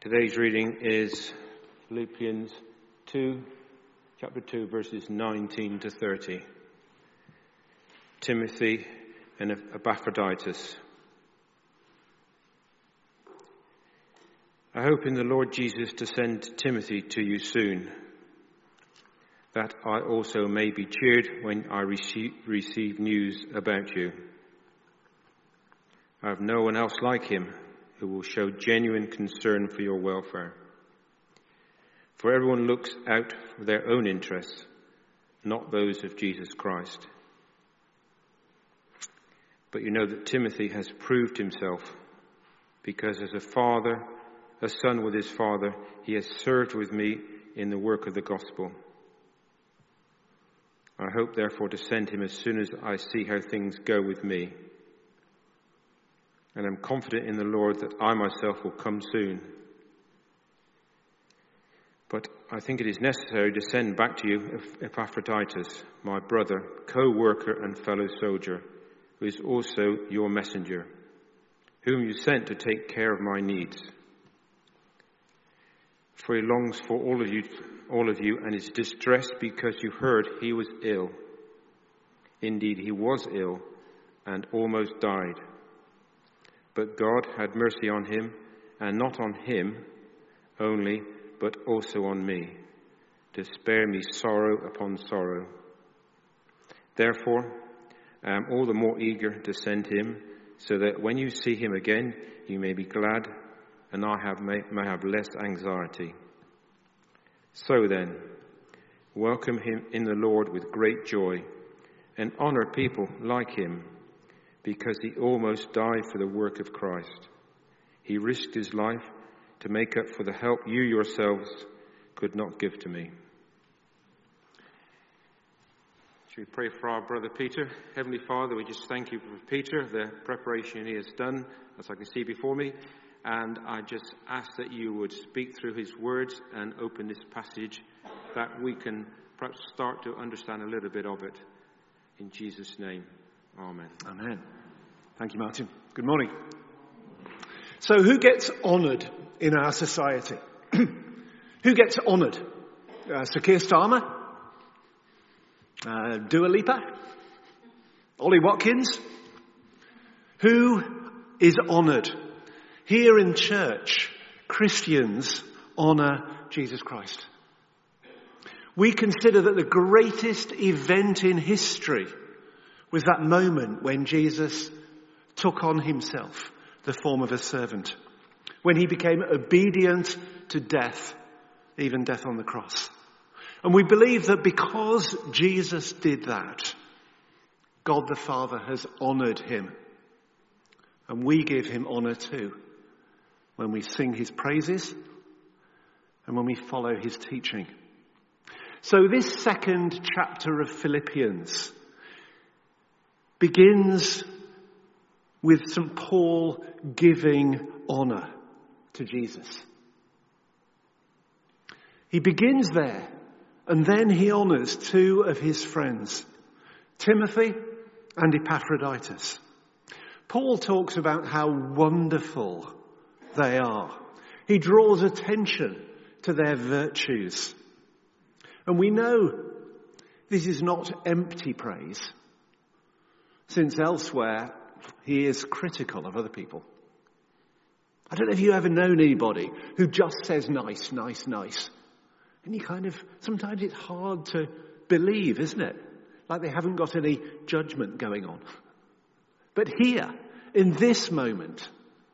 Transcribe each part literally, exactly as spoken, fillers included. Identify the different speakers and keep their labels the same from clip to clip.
Speaker 1: Today's reading is Philippians two, chapter two, verses nineteen to thirty. Timothy and Epaphroditus. I hope in the Lord Jesus to send Timothy to you soon, that I also may be cheered when I receive, receive news about you. I have no one else like him who will show genuine concern for your welfare. For everyone looks out for their own interests, not those of Jesus Christ. But you know that Timothy has proved himself, because as a father, a son with his father, he has served with me in the work of the gospel. I hope therefore to send him as soon as I see how things go with me. And I'm confident in the Lord that I myself will come soon. But I think it is necessary to send back to you Epaphroditus, my brother, co-worker and fellow soldier, who is also your messenger, whom you sent to take care of my needs. For he longs for all of you, all of you, and is distressed because you heard he was ill. Indeed, he was ill and almost died. But God had mercy on him, and not on him only, but also on me, to spare me sorrow upon sorrow. Therefore, I am all the more eager to send him, so that when you see him again, you may be glad, and I have may, may have less anxiety. So then, welcome him in the Lord with great joy, and honor people like him, because he almost died for the work of Christ. He risked his life to make up for the help you yourselves could not give to me. Should we pray for our brother Peter? Heavenly Father, we just thank you for Peter, the preparation he has done, as I can see before me. And I just ask that you would speak through his words and open this passage, that we can perhaps start to understand a little bit of it. In Jesus' name. Amen.
Speaker 2: Amen. Thank you, Martin. Good morning. So who gets honoured in our society? Who gets honoured? Uh, Sir Keir Starmer? Uh, Dua Lipa? Ollie Watkins? Who is honoured? Here in church, Christians honour Jesus Christ. We consider that the greatest event in history was that moment when Jesus took on himself the form of a servant, when he became obedient to death, even death on the cross. And we believe that because Jesus did that, God the Father has honoured him. And we give him honour too, when we sing his praises and when we follow his teaching. So this second chapter of Philippians begins with Saint Paul giving honour to Jesus. He begins there, and then he honours two of his friends, Timothy and Epaphroditus. Paul talks about how wonderful they are. He draws attention to their virtues. And we know this is not empty praise, since elsewhere he is critical of other people. I don't know if you've ever known anybody who just says nice, nice, nice. And you kind of, sometimes it's hard to believe, isn't it? Like they haven't got any judgment going on. But here, in this moment,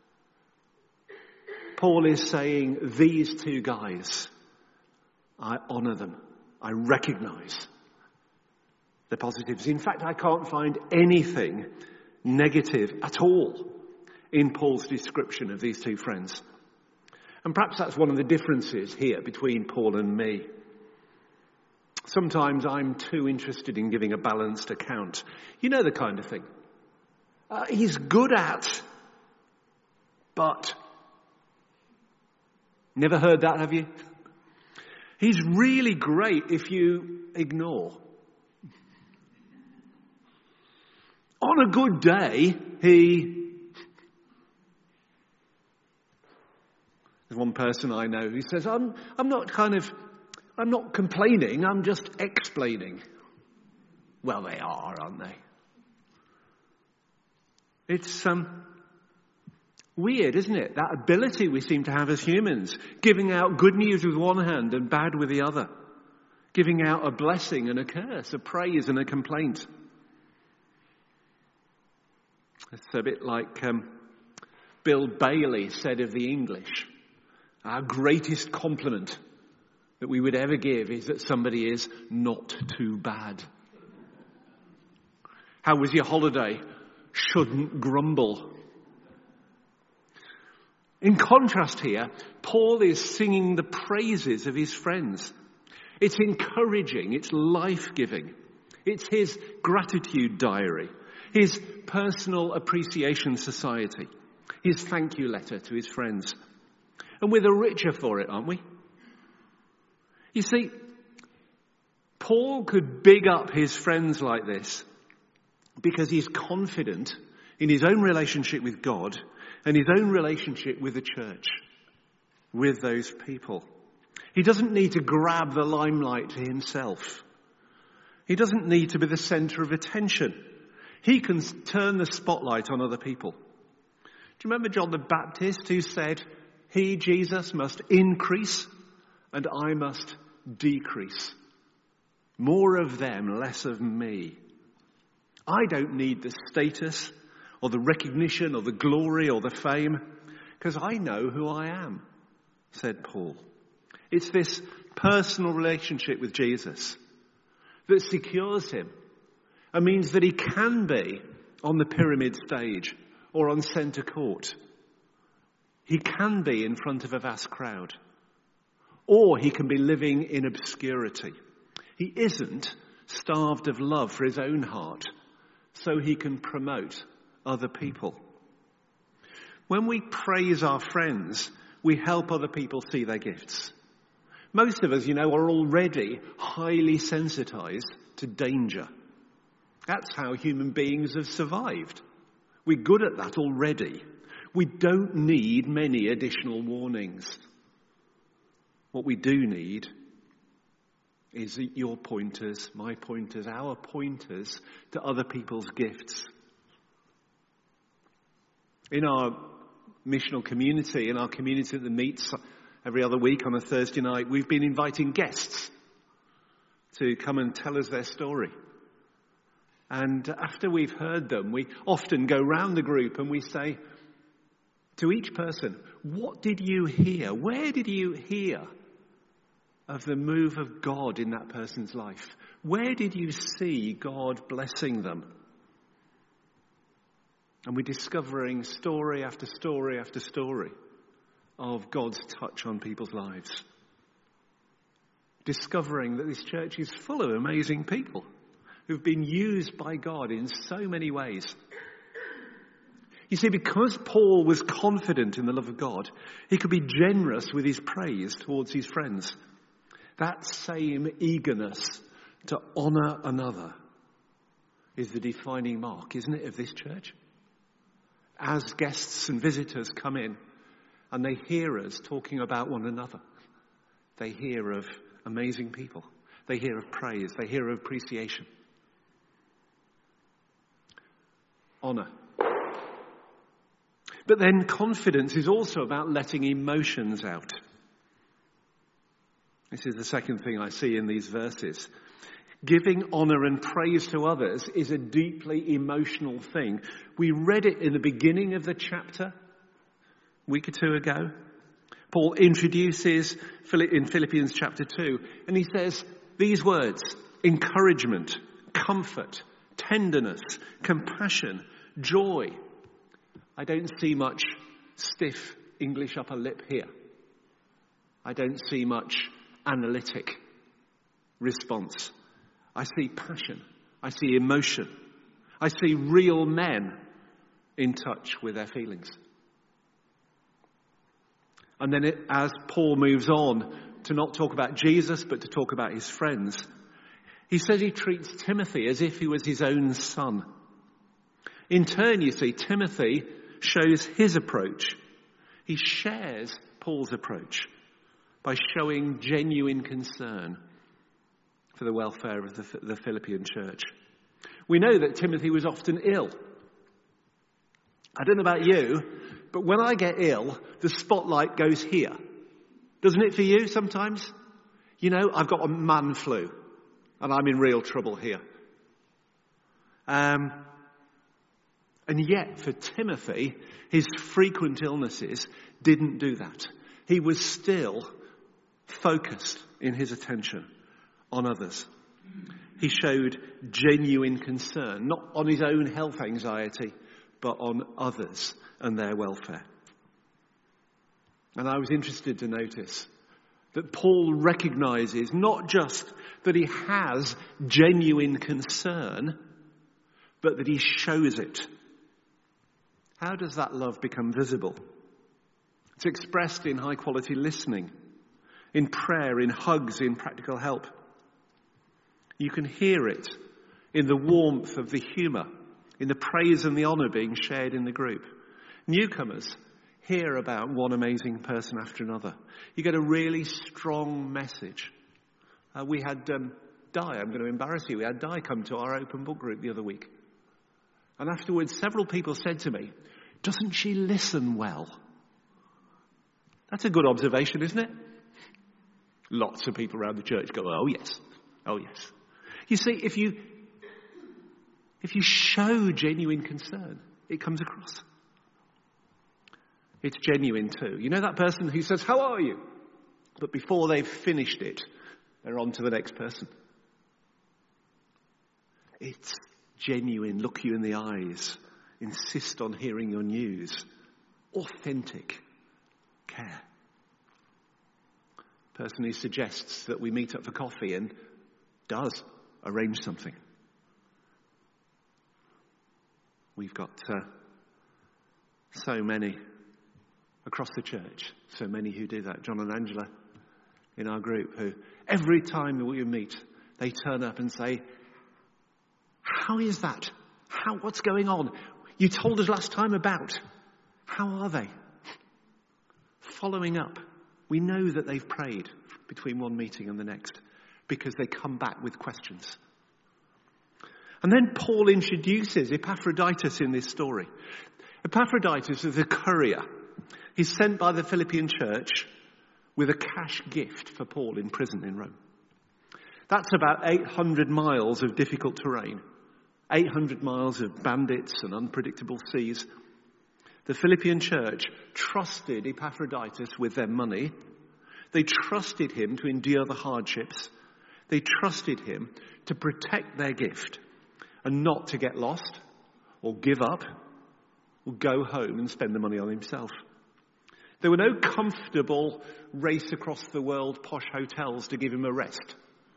Speaker 2: Paul is saying, these two guys, I honour them. I recognise the positives. In fact, I can't find anything negative at all in Paul's description of these two friends. And perhaps that's one of the differences here between Paul and me. Sometimes I'm too interested in giving a balanced account. You know the kind of thing. Uh, he's good at, but... Never heard that, have you? He's really great if you ignore. On a good day, he There's one person I know who says, I'm, I'm not kind of, I'm not complaining, I'm just explaining. Well, they are, aren't they? It's um, weird, isn't it? That ability we seem to have as humans, giving out good news with one hand and bad with the other. Giving out a blessing and a curse, a praise and a complaint. It's a bit like um, Bill Bailey said of the English. Our greatest compliment that we would ever give is that somebody is not too bad. How was your holiday? Shouldn't grumble. In contrast here, Paul is singing the praises of his friends. It's encouraging, it's life-giving. It's his gratitude diary, his personal appreciation society, his thank you letter to his friends. And we're the richer for it, aren't we? You see, Paul could big up his friends like this because he's confident in his own relationship with God and his own relationship with the church, with those people. He doesn't need to grab the limelight to himself. He doesn't need to be the center of attention. He can turn the spotlight on other people. Do you remember John the Baptist who said, he, Jesus, must increase and I must decrease. More of them, less of me. I don't need the status or the recognition or the glory or the fame because I know who I am, said Paul. It's this personal relationship with Jesus that secures him and means that he can be on the pyramid stage or on centre court. He can be in front of a vast crowd. Or he can be living in obscurity. He isn't starved of love for his own heart, so he can promote other people. When we praise our friends, we help other people see their gifts. Most of us, you know, are already highly sensitized to danger. That's how human beings have survived. We're good at that already. We don't need many additional warnings. What we do need is your pointers, my pointers, our pointers to other people's gifts. In our missional community, in our community that meets every other week on a Thursday night, we've been inviting guests to come and tell us their story. And after we've heard them, we often go round the group and we say to each person, what did you hear? Where did you hear of the move of God in that person's life? Where did you see God blessing them? And we're discovering story after story after story of God's touch on people's lives. Discovering that this church is full of amazing people who've been used by God in so many ways. You see, because Paul was confident in the love of God, he could be generous with his praise towards his friends. That same eagerness to honour another is the defining mark, isn't it, of this church? As guests and visitors come in and they hear us talking about one another, they hear of amazing people. They hear of praise. They hear of appreciation. Honour. But then confidence is also about letting emotions out. This is the second thing I see in these verses. Giving honour and praise to others is a deeply emotional thing. We read it in the beginning of the chapter, a week or two ago. Paul introduces in Philippians chapter two, and he says these words: encouragement, comfort, tenderness, compassion, joy. I don't see much stiff English upper lip here. I don't see much analytic response. I see passion. I see emotion. I see real men in touch with their feelings. And then it, as Paul moves on to not talk about Jesus, but to talk about his friends, he says he treats Timothy as if he was his own son. In turn, you see, Timothy shows his approach. He shares Paul's approach by showing genuine concern for the welfare of the, the Philippian church. We know that Timothy was often ill. I don't know about you, but when I get ill, the spotlight goes here. Doesn't it for you sometimes? You know, I've got a man flu and I'm in real trouble here. Um, and yet for Timothy, his frequent illnesses didn't do that. He was still focused in his attention on others. He showed genuine concern, not on his own health anxiety, but on others and their welfare. And I was interested to notice that Paul recognizes not just that he has genuine concern, but that he shows it. How does that love become visible? It's expressed in high quality listening, in prayer, in hugs, in practical help. You can hear it in the warmth of the humour, in the praise and the honour being shared in the group. Newcomers hear about one amazing person after another. You get a really strong message. Uh, we had um, Di, I'm going to embarrass you, we had Di come to our open book group the other week. And afterwards, several people said to me, doesn't she listen well? That's a good observation, isn't it? Lots of people around the church go, oh yes, oh yes. You see, if you if you show genuine concern, it comes across. It's genuine too. You know that person who says, how are you? But before they've finished it, they're on to the next person. It's genuine, look you in the eyes, insist on hearing your news. Authentic care. Person who suggests that we meet up for coffee and does arrange something. We've got uh, so many across the church, so many who do that. John and Angela in our group who every time we meet, they turn up and say, how is that? How? What's going on? You told us last time about. How are they? Following up. We know that they've prayed between one meeting and the next because they come back with questions. And then Paul introduces Epaphroditus in this story. Epaphroditus is a courier. He's sent by the Philippian church with a cash gift for Paul in prison in Rome. That's about eight hundred miles of difficult terrain. eight hundred miles of bandits and unpredictable seas. The Philippian church trusted Epaphroditus with their money. They trusted him to endure the hardships. They trusted him to protect their gift and not to get lost or give up or go home and spend the money on himself. There were no comfortable race across the world posh hotels to give him a rest.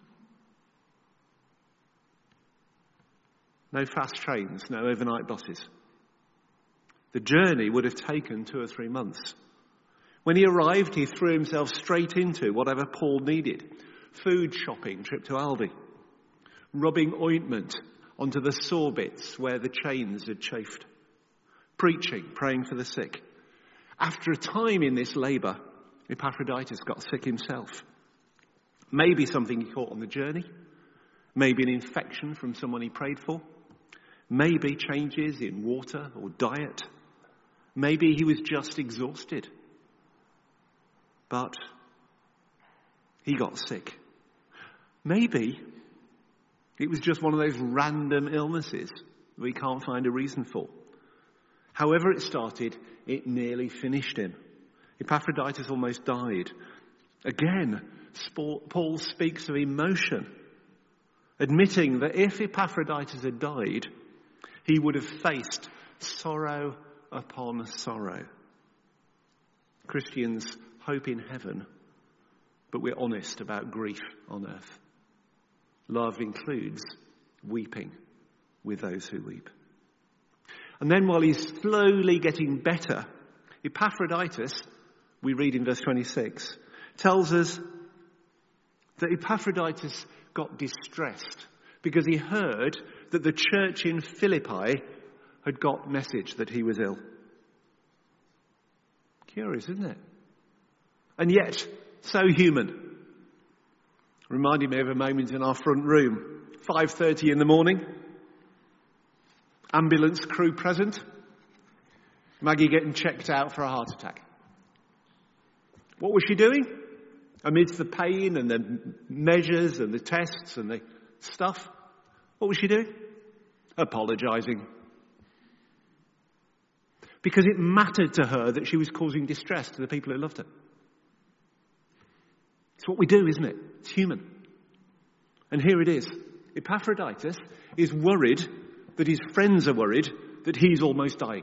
Speaker 2: No fast trains, no overnight buses. The journey would have taken two or three months. When he arrived, he threw himself straight into whatever Paul needed. Food shopping, trip to Aldi. Rubbing ointment onto the sore bits where the chains had chafed. Preaching, praying for the sick. After a time in this labour, Epaphroditus got sick himself. Maybe something he caught on the journey. Maybe an infection from someone he prayed for. Maybe changes in water or diet. Maybe he was just exhausted. But he got sick. Maybe it was just one of those random illnesses we can't find a reason for. However it started, it nearly finished him. Epaphroditus almost died. Again, Paul speaks of emotion, admitting that if Epaphroditus had died, he would have faced sorrow upon sorrow. Christians hope in heaven, but we're honest about grief on earth. Love includes weeping with those who weep. And then while he's slowly getting better, Epaphroditus, we read in verse twenty-six, tells us that Epaphroditus got distressed because he heard that the church in Philippi had got message that he was ill. Curious, isn't it? and yet so human. Reminded me of a moment in our front room, five thirty in the morning, ambulance crew present, Maggie getting checked out for a heart attack. What was she doing? Amidst the pain and the measures and the tests and the stuff, what was she doing? Apologising. Because it mattered to her that she was causing distress to the people who loved her. It's what we do, isn't it? It's human. And here it is. Epaphroditus is worried that his friends are worried that he's almost dying.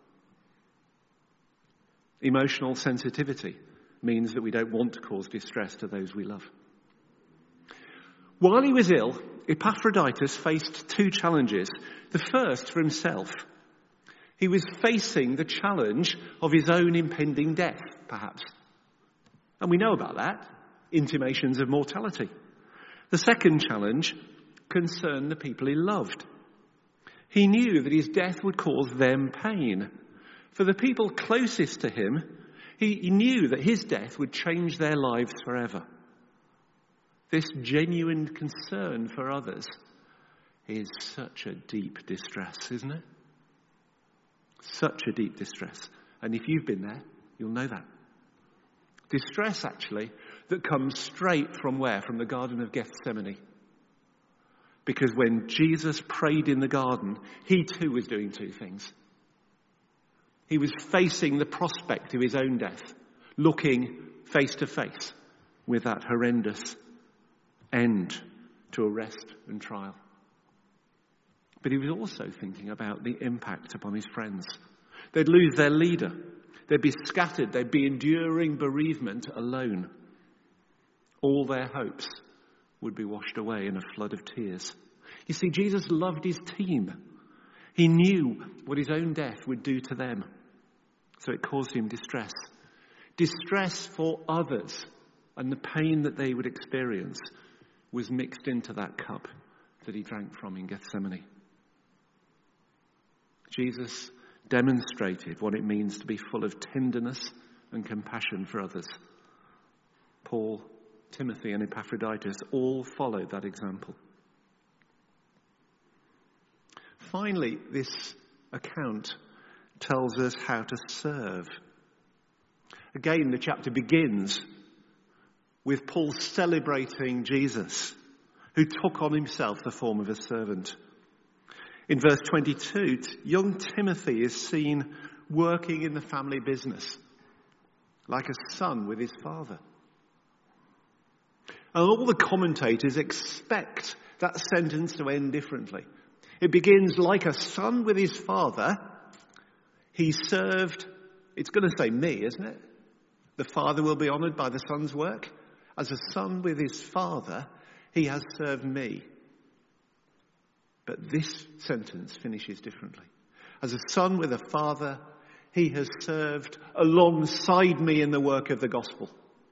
Speaker 2: Emotional sensitivity means that we don't want to cause distress to those we love. While he was ill, Epaphroditus faced two challenges. The first for himself. He was facing the challenge of his own impending death, perhaps. And we know about that. Intimations of mortality. The second challenge concerned the people he loved. He knew that his death would cause them pain. For the people closest to him, he, he knew that his death would change their lives forever. This genuine concern for others is such a deep distress, isn't it? Such a deep distress. And if you've been there, you'll know that. Distress, actually, that comes straight from where? From the Garden of Gethsemane. Because when Jesus prayed in the garden, he too was doing two things. He was facing the prospect of his own death, looking face to face with that horrendous end to arrest and trial. But he was also thinking about the impact upon his friends. They'd lose their leader. They'd be scattered. They'd be enduring bereavement alone. All their hopes would be washed away in a flood of tears. You see, Jesus loved his team. He knew what his own death would do to them. So it caused him distress. Distress for others and the pain that they would experience was mixed into that cup that he drank from in Gethsemane. Jesus demonstrated what it means to be full of tenderness and compassion for others. Paul, Timothy, and Epaphroditus all followed that example. Finally, this account tells us how to serve. Again, the chapter begins with Paul celebrating Jesus, who took on himself the form of a servant. In verse twenty-two, young Timothy is seen working in the family business, like a son with his father. And all the commentators expect that sentence to end differently. It begins, like a son with his father, he served, it's going to say me, isn't it? The father will be honoured by the son's work. As a son with his father, he has served me. But this sentence finishes differently. As a son with a father, he has served alongside me in the work of the gospel.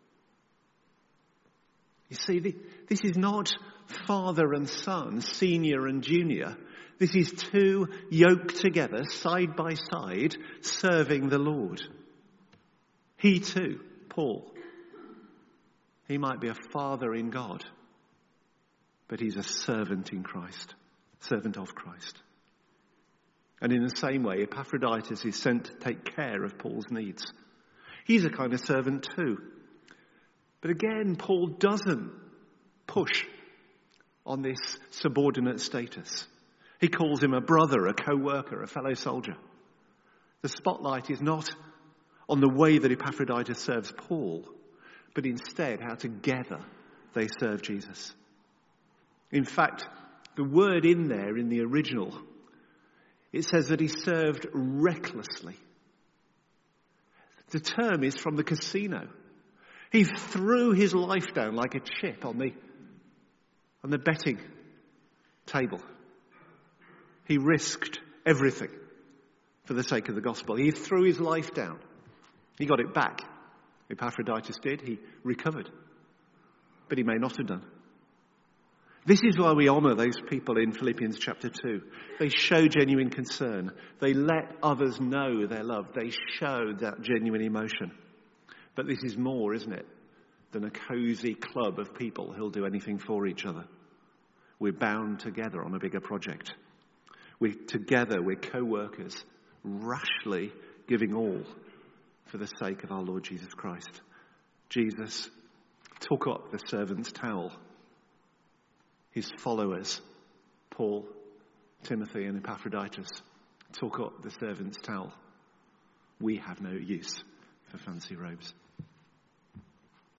Speaker 2: You see, this is not father and son, senior and junior. This is two yoked together, side by side, serving the Lord. He too, Paul, he might be a father in God, but he's a servant in Christ, servant of Christ. And in the same way, Epaphroditus is sent to take care of Paul's needs. He's a kind of servant too. But again, Paul doesn't push on this subordinate status. He calls him a brother, a co-worker, a fellow soldier. The spotlight is not on the way that Epaphroditus serves Paul, but instead how together they serve Jesus. In fact, the word in there in the original, it says that he served recklessly. The term is from the casino. He threw his life down like a chip on the, on the betting table. He risked everything for the sake of the gospel. He threw his life down. He got it back. Epaphroditus did. He recovered. But he may not have done. This is why we honour those people in Philippians chapter two. They show genuine concern. They let others know their love. They show that genuine emotion. But this is more, isn't it, than a cosy club of people who'll do anything for each other. We're bound together on a bigger project. We're together, we're co-workers, rashly giving all for the sake of our Lord Jesus Christ. Jesus took up the servant's towel. His followers, Paul, Timothy and Epaphroditus, took up the servant's towel. We have no use for fancy robes.